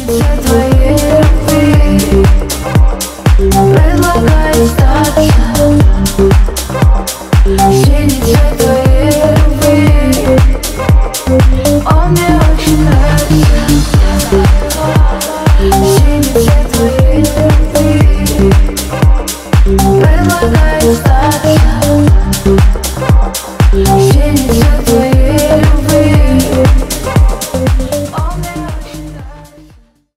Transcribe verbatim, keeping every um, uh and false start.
цвет твоей любви предлагает сдаться. Синий цвет твоей любви, он мне очень нравится. Синий цвет твоей любви.